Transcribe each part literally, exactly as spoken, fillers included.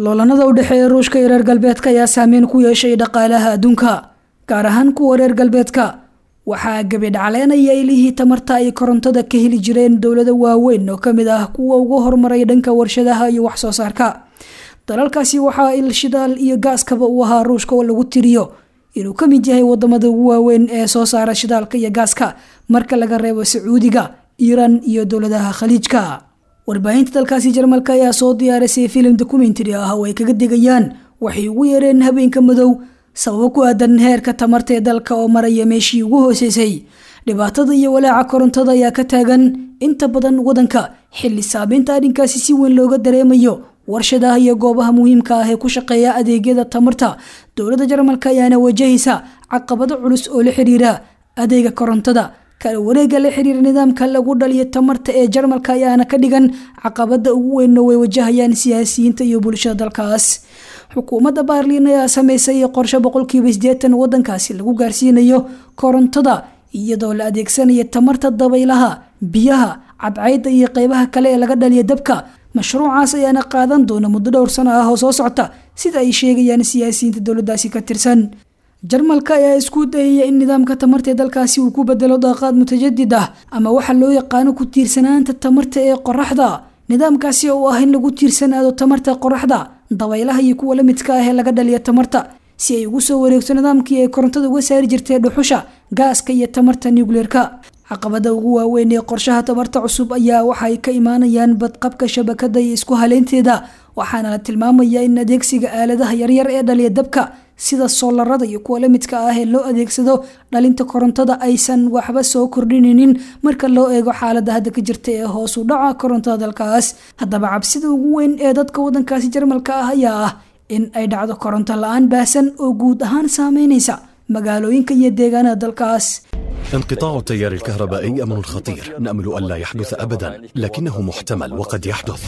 loolanada u dhexeeya Ruushka iyo reer galbeedka ayaa saameyn ku yeeshay dhaqaalaha adduunka gaar ahaan kuwa reer galbeedka waxaa gabadh caleynaya ilihii tamarta ay korontada ka heli jireen dowlado waaweyn oo kamid ah kuwa ugu horumaray dhanka warshadaha iyo wax soo saarka dalalkaasi waxaa il shidaal iyo gaaskaba u ahaa Ruushka oo lagu tiriyo inuu kamid yahay wadamada ugu waaweyn ee soo saara shidaalka iyo gaaska marka laga reebo Sacuudiga, Iran iyo dowladaha Khaliijka. warbaahinta dalkaasi Jarmalka ayaa soo diyaarisay film documentary ah oo ay kaga digayaan waxay ugu yeereen habeenka madow sabab ku aadan heerka tamarta ee dalka oo maraya meeshii ugu hooseysay. dhibaatada iyo walaaca korontada ayaa ka taagan inta badan wadanka xilli saameynta arrinkaasi si weyn looga dareemayo warshadaha iyo goobaha muhiimka ah ee ku shaqeeya adeegyada tamarta. dowladda Jarmalka ayaana wajahaysa caqabado culus oo la xiriira adeega korontada. kala wareega la xiriira nidaamka lagu dhaliyo tamarta ee Jarmalka ayaana ka dhigan caqabada ugu weyn oo ay wajahayaan siyaasiyiinta iyo bulshada dalkaas. xukuumadda Berlin ayaa sameysay qorshe boqolkiiba siddeetan wadankaasi lagu gaarsiinayo korontada iyadoo la adeegsanayo tamarta dabaylaha, biyaha, cadceedda iyo qaybaha kale ee laga dhaliyo dabka. mashruucaas ayaana qaadan doona muddo dhowr sano ah oo soo socota sida ay sheegayaan siyaasiyiinta dowladdaasi ka tirsan. Jarmalka ayaa isku dayaya in nidaamka tamarta ee dalkaasi uu ku bedelo daaqad mutajadid ah ama waxa loo yaqaan ku tiirsanaanta tamarta ee qoraxda. nidaamkaasi oo ah in lagu tiirsanaado tamarta qoraxda, dabaylaha iyo kuwa la midka ah ee laga dhaliyo tamarta si ay ugu soo wareegto nidaamkii ay korontada uga saari jirtay dhuxusha, gaaska iyo tamarta nuclear-ka. caqabada ugu waaweyn ee qorshaha tamarta cusub ayaa waxay ka imaanayaan badqabka shabakada iyo isku haleynteeda waxaana la tilmaamayaa in adeegsiga aaladaha yaryar ee dhaliya dabka sida soolarada iyo kuwa la midka ah ee loo adeegsado dhalinta korontada aysan waxba soo kordhinaynin marka loo eego xaaladda hadda ka jirta ee hoos u dhaca korontada dalkaas. haddaba cabsida ugu weyn ee dadka wadankaasi Jarmalka ah ayaa ah in ay dhacdo koronto la-aan baahsan oo guud ahaan saameynaysa magaalooyinka iyo deegaanada dalkaas. انقطاع التيار الكهربائي أمر خطير نأمل ألا يحدث أبدا لكنه محتمل وقد يحدث.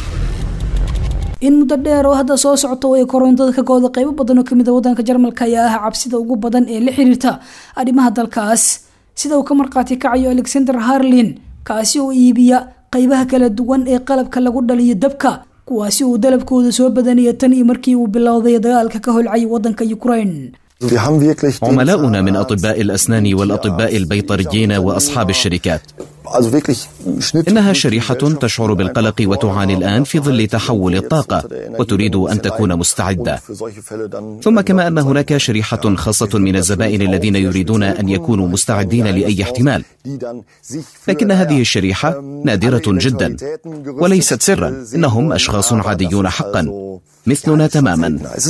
in muddo dheer oo hadda soo socto ay korontada ka goodo qaybo badan oo kamid ah wadanka Jarmalka ayaa ah cabsida ugu badan ee la xiriirta arrimaha dalkaas sida uu ka marqaati kacayo Alexander Harlin kaasi oo iibiya qaybaha kala duwan ee qalabka lagu dhaliyo dabka kuwaasi oo dalabkooda soo badanaya tan iyo markii uu bilowday dagaalka ka holcay wadanka Ukraine. عملاؤنا من أطباء الأسنان والأطباء البيطريين وأصحاب الشركات إنها شريحة تشعر بالقلق وتعاني الآن في ظل تحول الطاقة وتريد أن تكون مستعدة. ثم كما أن هناك شريحة خاصة من الزبائن الذين يريدون أن يكونوا مستعدين لأي احتمال، لكن هذه الشريحة نادرة جدا وليست سرا، إنهم أشخاص عاديون حقا مثلنا تماما.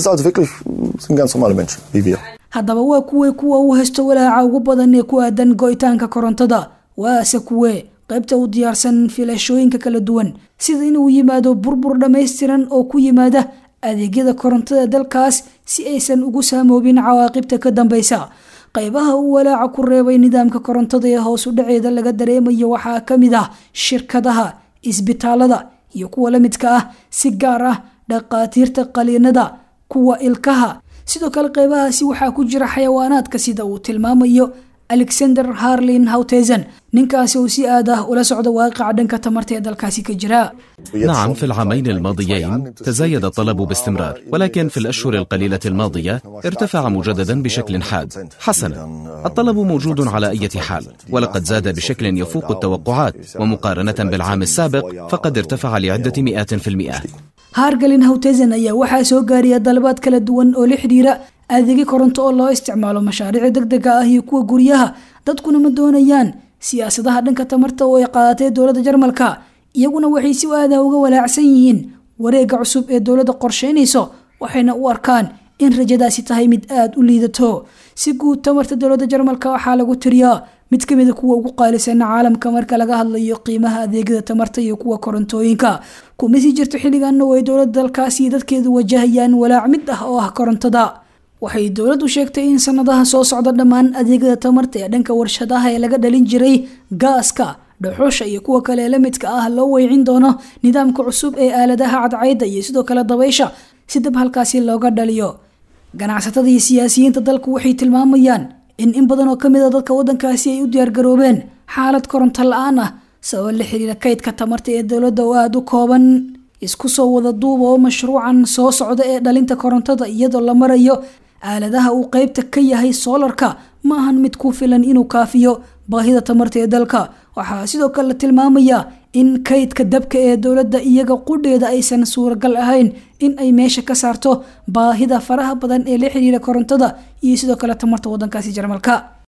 haddaba waa kuwee kuwa u haysto walaaca ugu badan ee ku aadan go'itaanka korontada waase kuwee qaybta u diyaarsan filashooyinka kala duwan sida inuu yimaado burbur dhammaystiran oo ku yimaada adeegyada korontada dalkaas si aysan ugu saamoobin cawaaqibta ka dambaysa. qaybaha uu walaaca ku reebay nidaamka korontada ee hoos u dhaceeda laga dareemayo waxaa ka mid ah shirkadaha, isbitaalada iyo kuwa la midka ah si gaar ah dhaqaatiirta qaliinada, kuwa ilkaha. sidoo kale qaybahaasi waxaa ku jira xayawaanaadka sida uu tilmaamayo Alexander Harlin Hautezen ninkaasi oo si aad ah ula socda waaqaca dhanka tamarta ee dalkaasi ka jira. نعم، في العامين الماضيين تزايد الطلب باستمرار، ولكن في الأشهر القليلة الماضية ارتفع مجددا بشكل حاد. حسنا، الطلب موجود على أي حال ولقد زاد بشكل يفوق التوقعات، ومقارنة بالعام السابق فقد ارتفع لعدة مئات في المئة. Harlin Hautezen ayaa waxaa soo gaariya dalabaad kala duwan oo la xiriira adeegyo koronto oo loo isticmaalo mashaariic degdeg ah iyo kuwa guryaha. dadkuna ma doonayaan siyaasadaha dhanka tamarta oo ay qaadatay dowladda Jarmalka, iyaguna waxay si aad ah uga walaacsan yihiin wareegga cusub ee dowladda qorsheynayso waxayna u arkaan in rajadaasi tahay mid aad u liidato. si guud tamarta dowladda Jarmalka waxaa lagu tiriyaa mid kamid ah kuwa ugu qaalisan caalamka marka laga hadlayo qiimaha adeegyada tamarta iyo kuwa korontooyinka. kuma sii jirto xilligan oo ay dowladda dalkaasi dadkeedu wajahayaan walaac mid ah oo ah korontada. waxay dowladdu sheegtay in sanadaha soo socda dhammaan adeegyada tamarta ee dhanka warshadaha ee laga dhalin jiray gaaska, dhuxusha iyo kuwa kale la midka ah loo weecin doono nidaamka cusub ee aaladaha cadceedda iyo sidoo kale dabaysha si dab halkaasi looga dhaliyo. ganacsatada iyo siyaasiyiinta dalku waxay tilmaamayaan in in badan oo kamid ah dadka wadankaasi ay u diyaar garoobeen xaalad koronto la-aan ah sabab la xiriira kaydka tamarta ee dowladda oo aad u kooban. isku soo wada duuba oo mashruucan soo socda ee dhalinta korontada iyadoo la marayo aaladaha uu qaybta ka yahay soolarka ma ahan mid ku filan inuu kaafiyo baahida tamarta ee dalka. waxaa sidoo kale la tilmaamayaa in kaydka dabka ee dowladda iyaga qudheeda aysan suuragal ahayn in ay meesha ka saarto baahida faraha badan ee la xiriira korontada iyo sidoo kale tamarta wadankaasi Jarmalka.